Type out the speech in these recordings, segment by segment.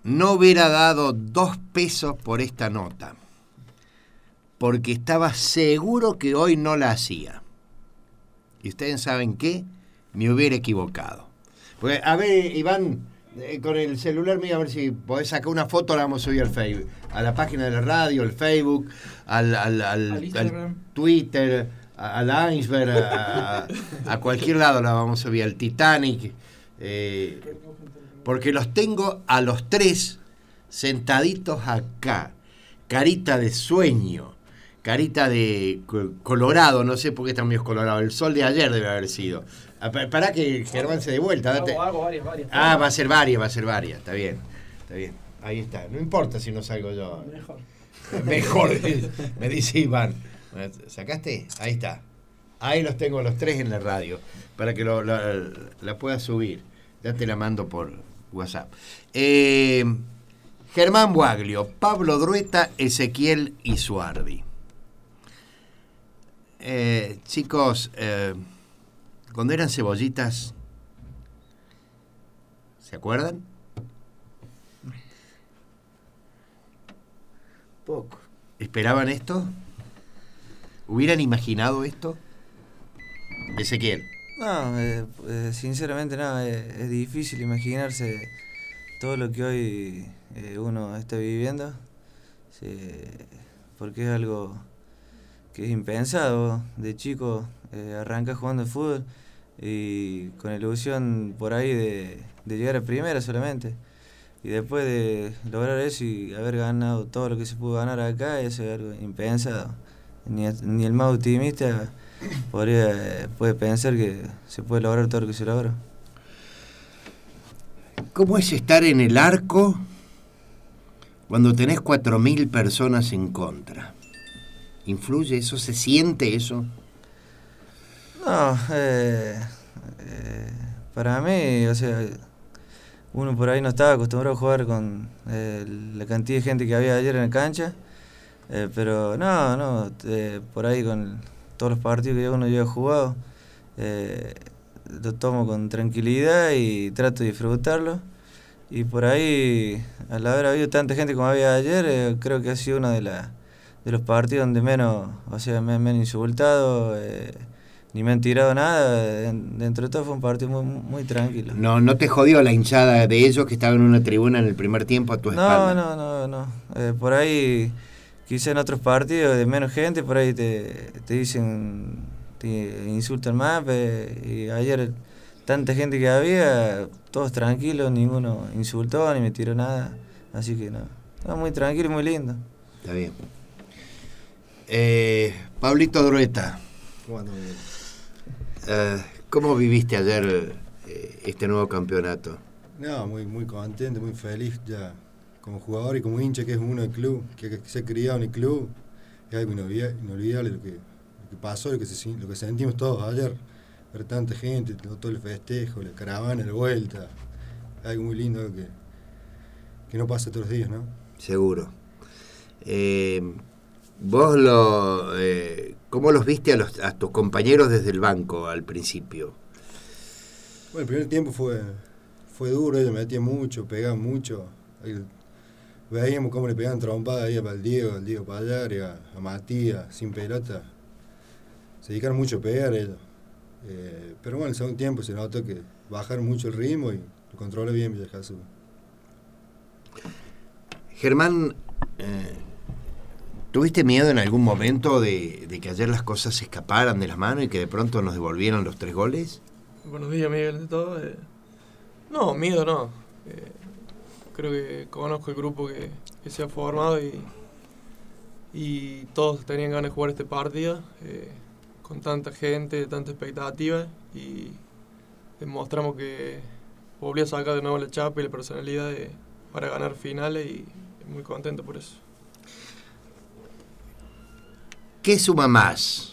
no hubiera dado 2 pesos por esta nota, porque estaba seguro que hoy no la hacía. Y ustedes saben qué, me hubiera equivocado. Porque, a ver, Iván, con el celular mío, a ver si podés sacar una foto, la vamos a subir al Facebook, a la página de la radio, al Facebook, al Twitter, al Iceberg, a cualquier lado la vamos a subir, al Titanic, porque los tengo a los 3 sentaditos acá, carita de sueño, carita de colorado, no sé por qué están medio colorado, el sol de ayer debe haber sido. Para que Germán se dé vuelta. Hago varias. Va a ser varias, está bien. Ahí está, no importa si no salgo yo. Mejor, me dice Iván. ¿Sacaste? Ahí está. Ahí los tengo los 3 en la radio, para que la pueda subir. Ya te la mando por WhatsApp. Germán Buaglio, Pablo Drueta, Ezequiel Isuardi. Chicos, cuando eran cebollitas, ¿se acuerdan? Poco. ¿Esperaban esto? ¿Hubieran imaginado esto? Ezequiel. No, sinceramente no, es difícil imaginarse todo lo que hoy uno está viviendo, porque es algo que es impensado. De chico arranca jugando fútbol y con ilusión por ahí de llegar a primera solamente, y después de lograr eso y haber ganado todo lo que se pudo ganar acá, eso es algo impensado. Ni el más optimista puede pensar que se puede lograr todo lo que se logra. ¿Cómo es estar en el arco cuando tenés 4.000 personas en contra? ¿Influye eso? ¿Se siente eso? No, para mí, o sea, uno por ahí no estaba acostumbrado a jugar con la cantidad de gente que había ayer en la cancha, pero por ahí con todos los partidos que uno ya ha jugado, lo tomo con tranquilidad y trato de disfrutarlo. Y por ahí, al haber habido tanta gente como había ayer, creo que ha sido uno de los partidos donde menos, o sea, me han insultado, ni me han tirado nada. Dentro de todo fue un partido muy, muy tranquilo. ¿No te jodió la hinchada de ellos que estaban en una tribuna en el primer tiempo a tu espalda? No. Por ahí, quizá en otros partidos de menos gente, por ahí te dicen, te insultan más, y ayer tanta gente que había, todos tranquilos, ninguno insultó ni me tiró nada, así que no, muy tranquilo y muy lindo. Está bien. Pablito Drueta, ¿cómo viviste ayer este nuevo campeonato? No, muy, muy contento, muy feliz ya como jugador y como hincha que es uno del club, que se ha criado en el club. Es algo inolvidable lo que pasó, lo que sentimos todos ayer, ver tanta gente, todo el festejo, la caravana, la vuelta, algo muy lindo que no pasa todos los días, ¿no? Seguro. ¿Vos cómo los viste a tus compañeros desde el banco al principio? Bueno, el primer tiempo fue duro, ellos metían mucho, pegaban mucho. Veíamos cómo le pegaban trompadas ahí al Diego Payar, a Matías, sin pelota. Se dedicaron mucho a pegar ellos. Pero bueno, en el segundo tiempo se notó que bajaron mucho el ritmo y lo controló bien Villa Jesús. Germán, ¿tuviste miedo en algún momento de que ayer las cosas se escaparan de las manos y que de pronto nos devolvieran los 3 goles? Buenos días, Miguel, de todo. No, miedo no. Creo que conozco el grupo que se ha formado y todos tenían ganas de jugar este partido con tanta gente, tanta expectativa, y demostramos que volví a sacar de nuevo la chapa y la personalidad para ganar finales, y muy contento por eso. ¿Qué suma más?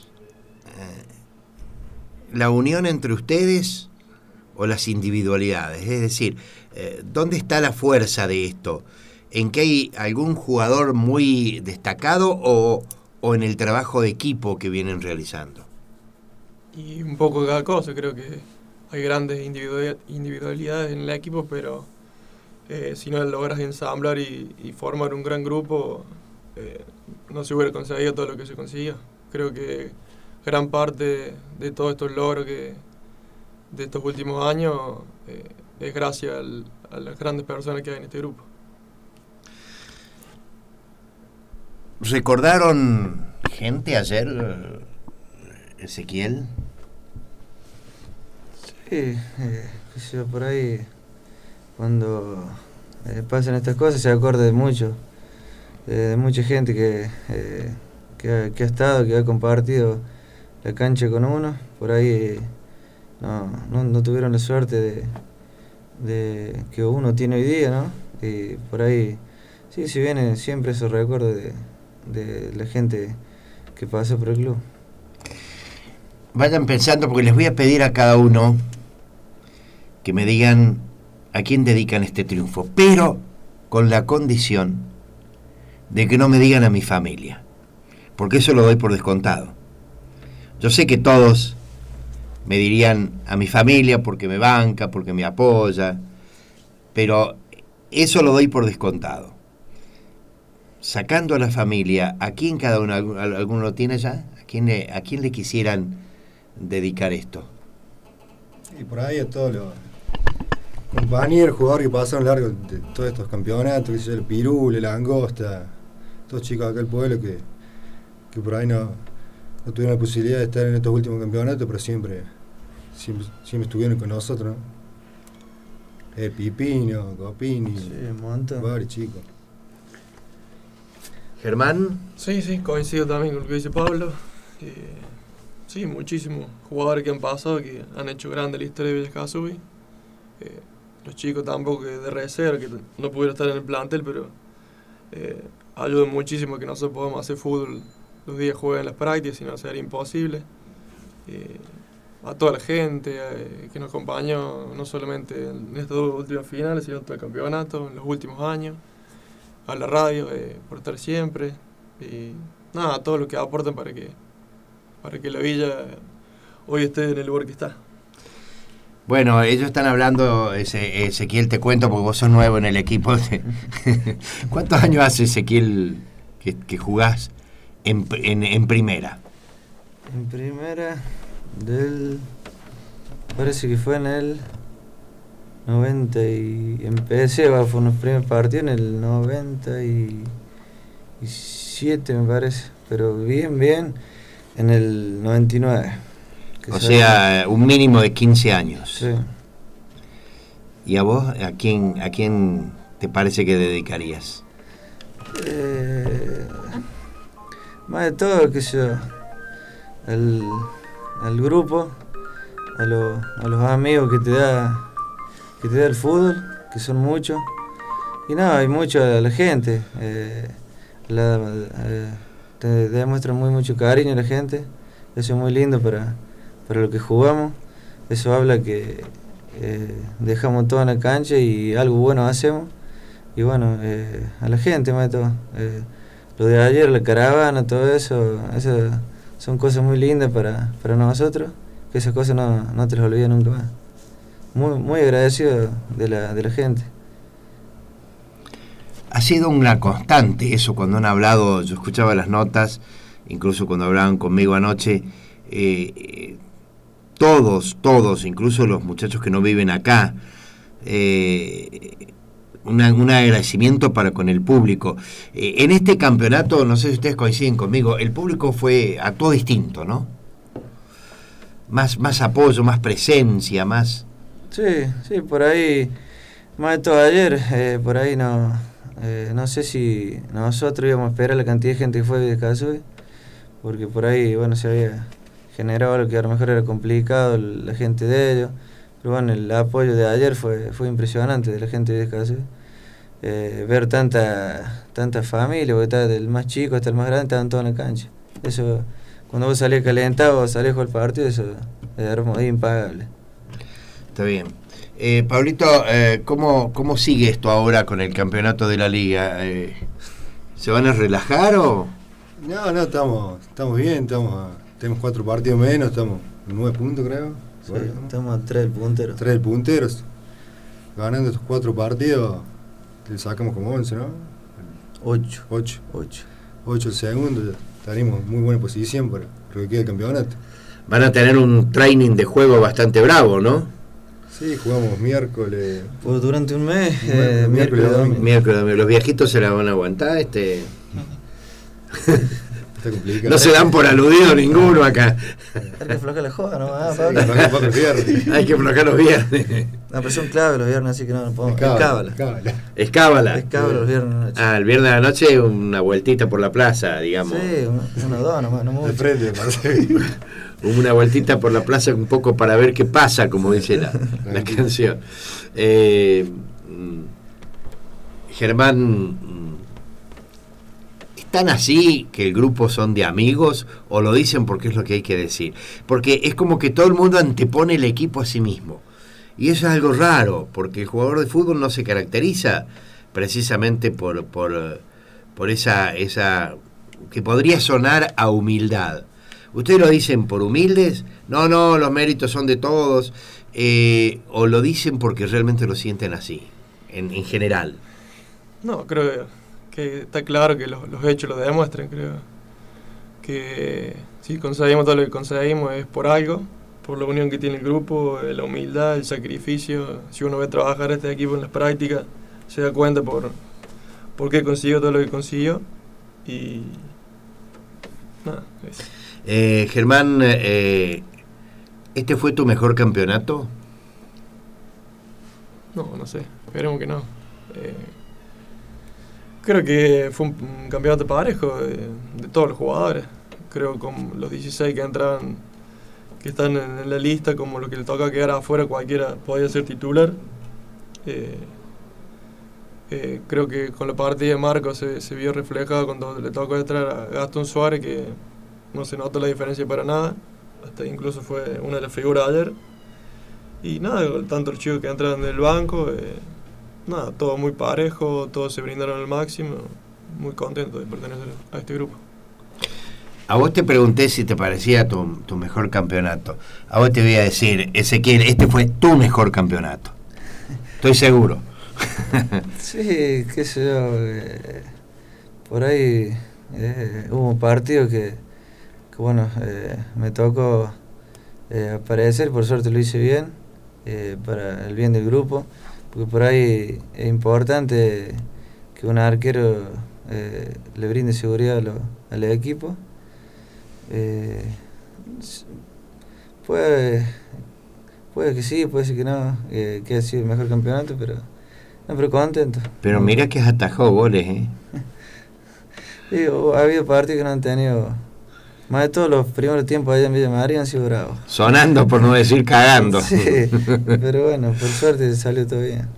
¿La unión entre ustedes o las individualidades? Es decir, ¿dónde está la fuerza de esto? ¿En que hay algún jugador muy destacado o en el trabajo de equipo que vienen realizando? Y un poco de cada cosa. Creo que hay grandes individualidades en el equipo, pero si no logras ensamblar y formar un gran grupo, no se hubiera conseguido todo lo que se consiguió. Creo que gran parte de todos estos logros de estos últimos años es gracias a las grandes personas que hay en este grupo. ¿Recordaron gente ayer, Ezequiel? Sí, qué sé yo, por ahí cuando pasan estas cosas se acuerda de mucho, de mucha gente que ha estado, que ha compartido la cancha con uno. Por ahí no tuvieron la suerte de que uno tiene hoy día, ¿no? Y por ahí sí, se vienen siempre esos recuerdos de la gente que pasó por el club. Vayan pensando, porque les voy a pedir a cada uno que me digan a quién dedican este triunfo, pero con la condición de que no me digan a mi familia, porque eso lo doy por descontado. Yo sé que todos me dirían a mi familia porque me banca, porque me apoya, pero eso lo doy por descontado. Sacando a la familia, ¿a quién cada uno, alguno lo tiene ya? ¿A quién le quisieran dedicar esto? Y por ahí a todos los compañeros, jugadores que pasaron largo de todos estos campeonatos, que sea el Pirul, la Langosta, todos chicos acá del pueblo que por ahí no tuvieron la posibilidad de estar en estos últimos campeonatos, pero siempre estuvieron con nosotros, ¿no? Pipino, Copini, Sí, un montón. varios chicos. ¿Germán? Sí, coincido también con lo que dice Pablo. Sí, muchísimos jugadores que han pasado, que han hecho grande la historia de Villa Casubi. Los chicos tampoco de reserva, que no pudieron estar en el plantel, pero ayudan muchísimo a que nosotros podamos hacer fútbol los días jueguen las prácticas, si no sería imposible. A toda la gente que nos acompañó, no solamente en estas dos últimas finales, sino en todo el campeonato, en los últimos años. A la radio, por estar siempre. Y nada, a todos los que aportan para que la Villa hoy esté en el lugar que está. Bueno, ellos están hablando, Ezequiel, te cuento porque vos sos nuevo en el equipo. ¿Cuántos años hace, Ezequiel, que jugás en primera? En primera parece que fue en el 90 y empecé, fue unos primeros partidos en el 97 me parece, pero bien en el 99. O sea, un mínimo de 15 años. Sí. ¿Y a vos, a quién te parece que dedicarías? Más de todo, qué sé yo, al grupo, a los amigos que te da el fútbol, que son muchos, y nada, hay mucho a la gente, te demuestra mucho cariño a la gente, eso es muy lindo para lo que jugamos, eso habla que dejamos todo en la cancha y algo bueno hacemos, y bueno, a la gente más de todo, lo de ayer, la caravana, todo eso son cosas muy lindas para nosotros, que esas cosas no te las olvidas nunca más. Muy agradecido de la gente. Ha sido una constante eso cuando han hablado, yo escuchaba las notas, incluso cuando hablaban conmigo anoche, todos, incluso los muchachos que no viven acá, un agradecimiento para con el público. En este campeonato, no sé si ustedes coinciden conmigo, el público actuó distinto, ¿no? Más apoyo, más presencia, más... Sí, por ahí, más de todo ayer, por ahí no sé si nosotros íbamos a esperar la cantidad de gente que fue de Casubi, porque por ahí, bueno, se había generado algo que a lo mejor era complicado, la gente de ellos, pero bueno, el apoyo de ayer fue impresionante de la gente de Casubi. Ver tanta familia, porque está del más chico hasta el más grande, estaban todos en la cancha. Eso, cuando vos salías calentado o salías con el partido, eso era impagable. Está bien. Pablito, ¿cómo sigue esto ahora con el campeonato de la liga? ¿Se van a relajar o...? No, estamos bien, tenemos 4 partidos menos, estamos en 9 puntos creo. Sí, estamos a 3 punteros. 3 punteros. Ganando estos 4 partidos, le sacamos como 11, ¿no? 8. 8 el segundo, ya estaríamos en muy buena posición para lo que queda del campeonato. Van a tener un training de juego bastante bravo, ¿no? Sí, jugamos miércoles. Pues durante un mes, Miércoles y domingo. Miércoles, los viejitos se la van a aguantar, Está complicado. No se dan por aludido ninguno acá. Hay que aflojar la joda, ¿no? Sí, poco el viernes. Hay que aflojar los viernes. No, pero son clave los viernes, así que no podemos. Cábala. Escábala. Es cábala los viernes de noche. Ah, el viernes de la noche una vueltita por la plaza, digamos. Sí, uno o dos nomás, no De mucho. frente, Marcelo. Una vueltita por la plaza un poco para ver qué pasa, como dice la canción. Germán, ¿están así que el grupo son de amigos o lo dicen porque es lo que hay que decir? Porque es como que todo el mundo antepone el equipo a sí mismo. Y eso es algo raro, porque el jugador de fútbol no se caracteriza precisamente por esa que podría sonar a humildad. ¿Ustedes lo dicen por humildes? No, los méritos son de todos. ¿O lo dicen porque realmente lo sienten así, en general? No, creo que está claro que los hechos lo demuestran, creo. Que si conseguimos todo lo que conseguimos es por algo, por la unión que tiene el grupo, la humildad, el sacrificio. Si uno ve trabajar a este equipo en las prácticas, se da cuenta por qué consiguió todo lo que consiguió. Y nada, eso. Germán, ¿este fue tu mejor campeonato? No sé, esperemos que no. Creo que fue un campeonato parejo de todos los jugadores. Creo con los 16 que entraban, que están en la lista, como lo que le toca quedar afuera, cualquiera podía ser titular. Creo que con la partida de Marcos se vio reflejado cuando le tocó entrar a Gastón Suárez, que no se notó la diferencia para nada, hasta incluso fue una de las figuras ayer. Y nada, tanto los chicos que entraron del banco, nada, todo muy parejo, todos se brindaron al máximo, muy contento de pertenecer a este grupo. A vos te pregunté si te parecía tu mejor campeonato. A vos te voy a decir, Ezequiel, este fue tu mejor campeonato. Estoy seguro. Sí, qué sé yo, por ahí hubo un partido que bueno, me tocó aparecer, por suerte lo hice bien, para el bien del grupo, porque por ahí es importante que un arquero le brinde seguridad al equipo. Puede que sí, puede ser que no, que ha sido el mejor campeonato, pero contento. Pero mira que has atajado goles, Sí, ha habido partidos que no han tenido, más de todos los primeros tiempos allá en Villa María han sido bravos. Sonando, por no decir cagando. Sí, pero bueno, por suerte salió todo bien.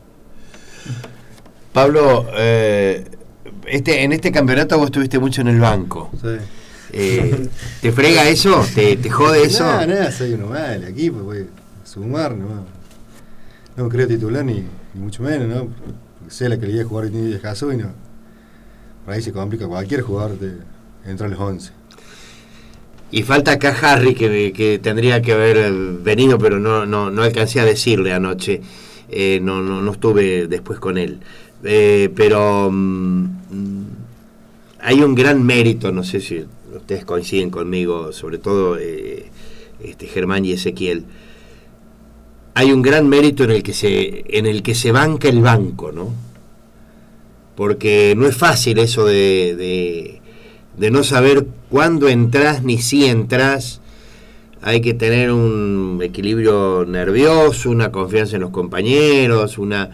Pablo, en este campeonato vos estuviste mucho en el banco. Sí. ¿Te frega eso? ¿Te jode eso? Nada, soy uno más del equipo, voy a sumar nomás. No creo titular ni mucho menos, ¿no? Porque sé la calidad de jugador que tiene Villascaso y no. Por ahí se complica cualquier jugador de entrar a los 11. Y falta acá Harry, que tendría que haber venido, pero no alcancé a decirle anoche. No estuve después con él. Pero hay un gran mérito, no sé si ustedes coinciden conmigo, sobre todo Germán y Ezequiel. Hay un gran mérito en el que se banca el banco, ¿no? Porque no es fácil eso de no saber cuándo entras ni si entras. Hay que tener un equilibrio nervioso, una confianza en los compañeros, una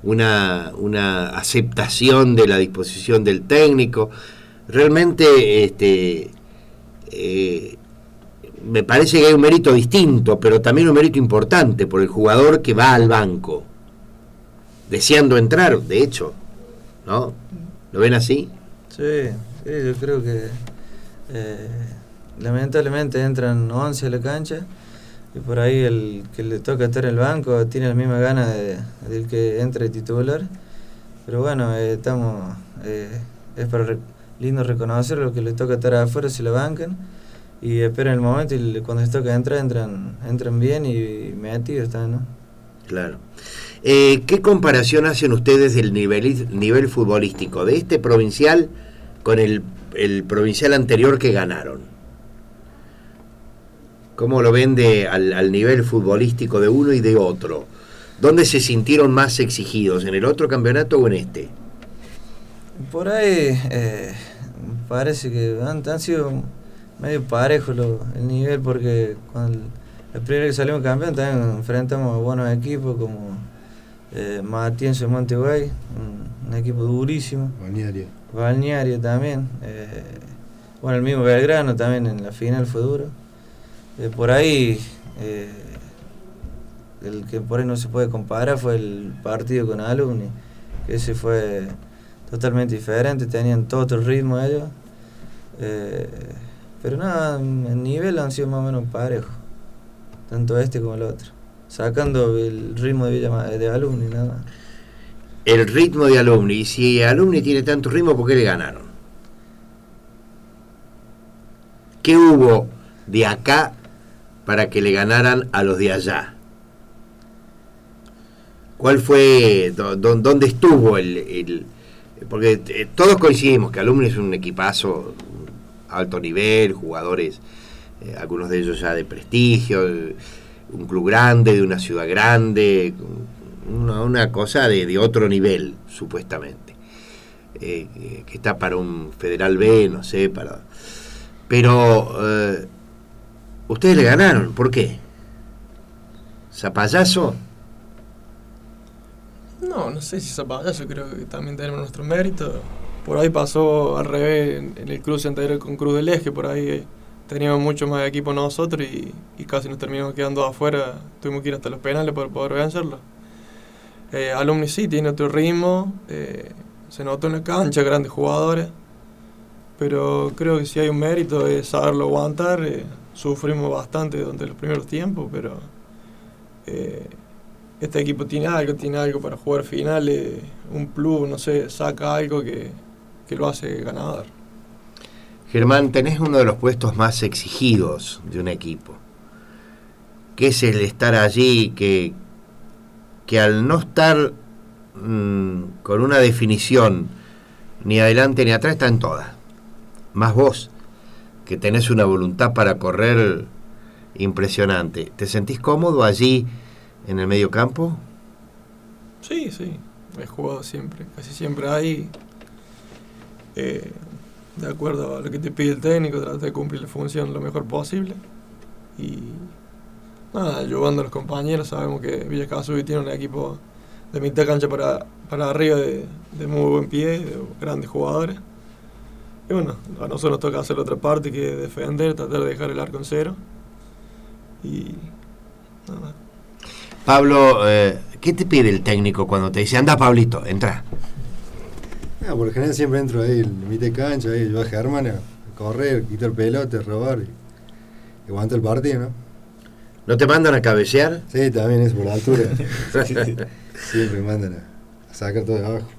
aceptación de la disposición del técnico. Realmente me parece que hay un mérito distinto, pero también un mérito importante por el jugador que va al banco, deseando entrar, de hecho, ¿no? ¿Lo ven así? Sí, yo creo que lamentablemente entran 11 a la cancha y por ahí el que le toca estar en el banco tiene la misma gana del que entre titular, pero bueno, es para lindo reconocer lo que le toca estar afuera, se la bancan y esperan el momento y cuando les toca entrar entran bien y metidos están, ¿no? Claro. ¿Qué comparación hacen ustedes del nivel futbolístico de este provincial con el provincial anterior que ganaron? ¿Cómo lo ven al nivel futbolístico de uno y de otro? ¿Dónde se sintieron más exigidos? ¿En el otro campeonato o en este? Por ahí parece que han sido medio parejos el nivel, porque cuando el primero que salimos campeón también enfrentamos a buenos equipos como Matienzo de Montevideo, un equipo durísimo. Balneario también. Bueno, el mismo Belgrano también en la final fue duro. Por ahí, el que por ahí no se puede comparar fue el partido con Alumni, que ese fue totalmente diferente, tenían todo otro ritmo ellos. Pero nada, en nivel han sido más o menos parejos, tanto este como el otro, sacando el ritmo de Alumni nada más. El ritmo de Alumni, y si Alumni tiene tanto ritmo, ¿por qué le ganaron? ¿Qué hubo de acá para que le ganaran a los de allá? ¿Cuál fue, dónde estuvo porque todos coincidimos que Alumni es un equipazo, alto nivel, jugadores, algunos de ellos ya de prestigio, un club grande, de una ciudad grande, una cosa de otro nivel, supuestamente, que está para un Federal B, no sé, pero ustedes le ganaron, ¿por qué? ¿Zapallazo? No sé si zapallazo, creo que también tenemos nuestro mérito. Por ahí pasó al revés en el cruce anterior con Cruz del Eje, por ahí teníamos mucho más equipo nosotros y casi nos terminamos quedando afuera, tuvimos que ir hasta los penales para poder vencerlo. Alumni sí tiene otro ritmo, se notó en la cancha, grandes jugadores, pero creo que si hay un mérito es saberlo aguantar. Sufrimos bastante durante los primeros tiempos, pero este equipo tiene algo para jugar finales, un plus, no sé, saca algo que lo hace ganador. Germán, tenés uno de los puestos más exigidos de un equipo, que es el estar allí, que al no estar con una definición ni adelante ni atrás, está en todas. Más vos, que tenés una voluntad para correr impresionante. ¿Te sentís cómodo allí en el medio campo? Sí, he jugado siempre, casi siempre ahí, de acuerdo a lo que te pide el técnico, tratar de cumplir la función lo mejor posible. Y nada, ayudando a los compañeros, sabemos que Villa Casubi tiene un equipo de mitad cancha para arriba de muy buen pie, de grandes jugadores. Y bueno, a nosotros nos toca hacer la otra parte, que es defender, tratar de dejar el arco en cero. Y nada. Pablo, ¿qué te pide el técnico cuando te dice, anda Pablito, entra? Por lo general siempre entro ahí en mitad de cancha, ahí yo a Germán a correr, quitar pelota, robar y aguantar el partido, ¿no? ¿No te mandan a cabecear? Sí, también es por la altura. Siempre me mandan a sacar todo de abajo.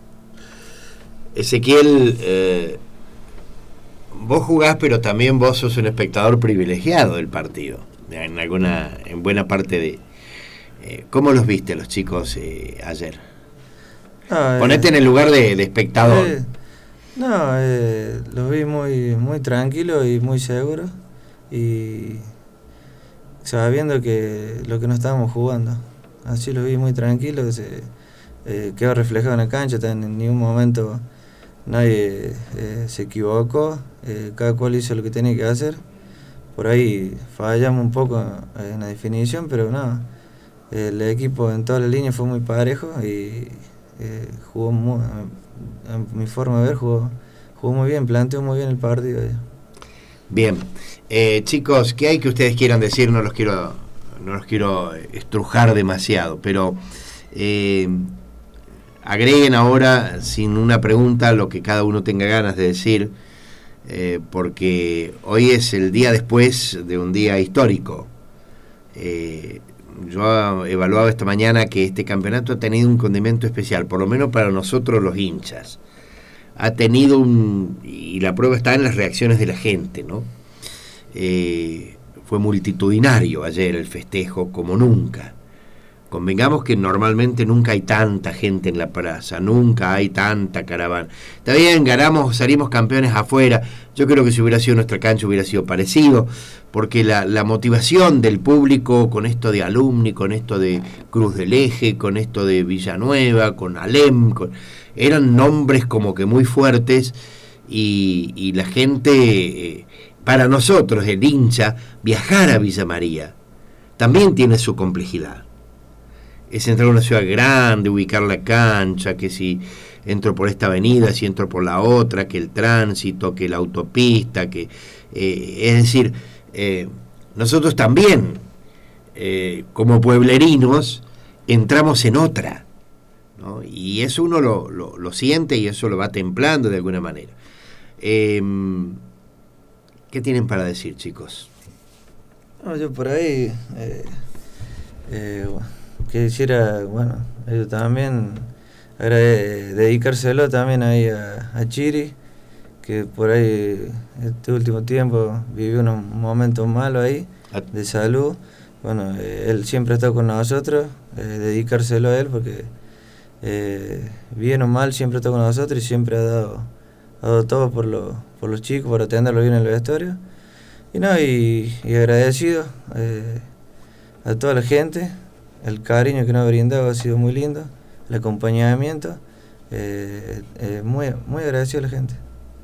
Ezequiel, vos jugás, pero también vos sos un espectador privilegiado del partido, en buena parte de... ¿Cómo los viste los chicos ayer? Ponete en el lugar de espectador. Los vi muy tranquilos y muy seguros, y sabiendo que lo que no estábamos jugando. Así los vi muy tranquilos, quedó reflejado en la cancha, en ningún momento nadie se equivocó, cada cual hizo lo que tenía que hacer. Por ahí fallamos un poco en la definición, pero no, el equipo en toda la línea fue muy parejo y jugó en mi forma de ver, jugó muy bien, planteó muy bien el partido. Bien, chicos, ¿qué hay que ustedes quieran decir? No los quiero estrujar demasiado, pero agreguen ahora sin una pregunta lo que cada uno tenga ganas de decir, porque hoy es el día después de un día histórico. Yo evaluaba esta mañana que este campeonato ha tenido un condimento especial, por lo menos para nosotros los hinchas. Ha tenido y la prueba está en las reacciones de la gente, ¿no? Fue multitudinario ayer el festejo como nunca. Convengamos que normalmente nunca hay tanta gente en la plaza, nunca hay tanta caravana. Está bien, ganamos, salimos campeones afuera. Yo creo que si hubiera sido nuestra cancha hubiera sido parecido, porque la motivación del público con esto de Alumni, con esto de Cruz del Eje, con esto de Villanueva, con Alem, eran nombres como que muy fuertes y la gente, para nosotros, el hincha, viajar a Villa María también tiene su complejidad. Es entrar a una ciudad grande, ubicar la cancha, que si entro por esta avenida, si entro por la otra, que el tránsito, que la autopista, que es decir, nosotros también, como pueblerinos, entramos en otra, ¿no? Y eso uno lo siente y eso lo va templando de alguna manera. ¿Qué tienen para decir, chicos? No, yo por ahí quisiera, bueno, ellos también dedicárselo también ahí a Chiri, que por ahí este último tiempo vivió unos momentos malos ahí de salud. Bueno, él siempre ha estado con nosotros, dedicárselo a él porque bien o mal siempre está con nosotros y siempre ha dado todo por los chicos, por atenderlo bien en el vestuario. Y no, y agradecido a toda la gente. El cariño que nos ha brindado ha sido muy lindo, el acompañamiento, muy, muy agradecido a la gente.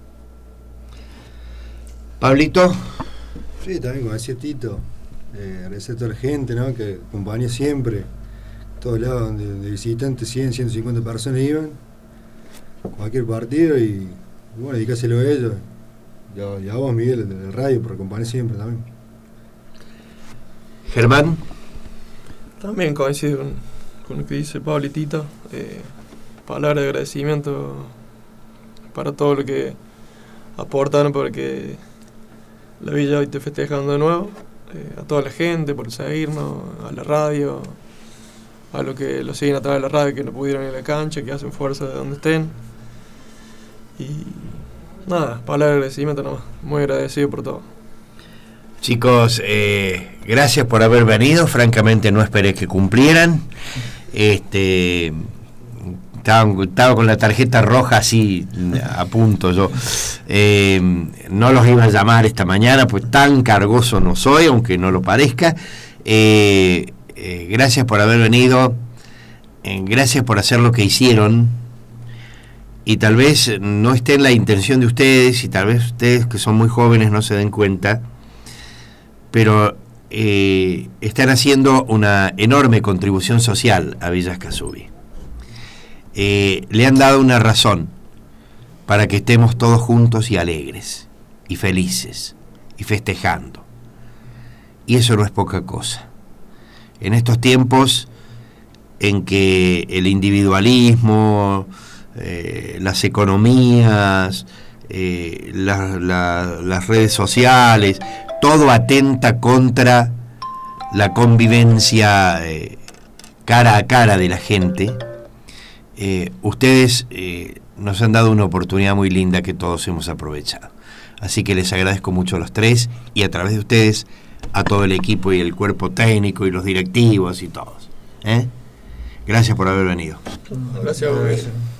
Pablito. Sí, también como decía Tito, agradecer a toda la gente, ¿no? Que acompaña siempre, todos lados donde de visitantes 100, 150 personas iban, cualquier partido y bueno, dedicárselo a ellos. Y a vos, Miguel, del radio, por acompañar siempre también. Germán. También coincido con lo que dice Pablo y Tito. Palabras de agradecimiento para todo lo que aportaron para que la Villa hoy esté festejando de nuevo. A toda la gente por seguirnos, a la radio, a los que lo siguen a través de la radio, que no pudieron ir a la cancha, que hacen fuerza de donde estén. Y nada, palabras de agradecimiento nomás. Muy agradecido por todo. Chicos, gracias por haber venido. Francamente no esperé que cumplieran. Estaba con la tarjeta roja así a punto yo. No los iba a llamar esta mañana, pues tan cargoso no soy, aunque no lo parezca. Gracias por haber venido. Gracias por hacer lo que hicieron. Y tal vez no esté en la intención de ustedes, y tal vez ustedes que son muy jóvenes no se den cuenta, pero están haciendo una enorme contribución social a Villa Escazubí. Le han dado una razón para que estemos todos juntos y alegres, y felices, y festejando. Y eso no es poca cosa. En estos tiempos en que el individualismo, las economías, las redes sociales, todo atenta contra la convivencia cara a cara de la gente. Ustedes nos han dado una oportunidad muy linda que todos hemos aprovechado. Así que les agradezco mucho a los tres y a través de ustedes a todo el equipo y el cuerpo técnico y los directivos y todos. Gracias por haber venido. Gracias a vos.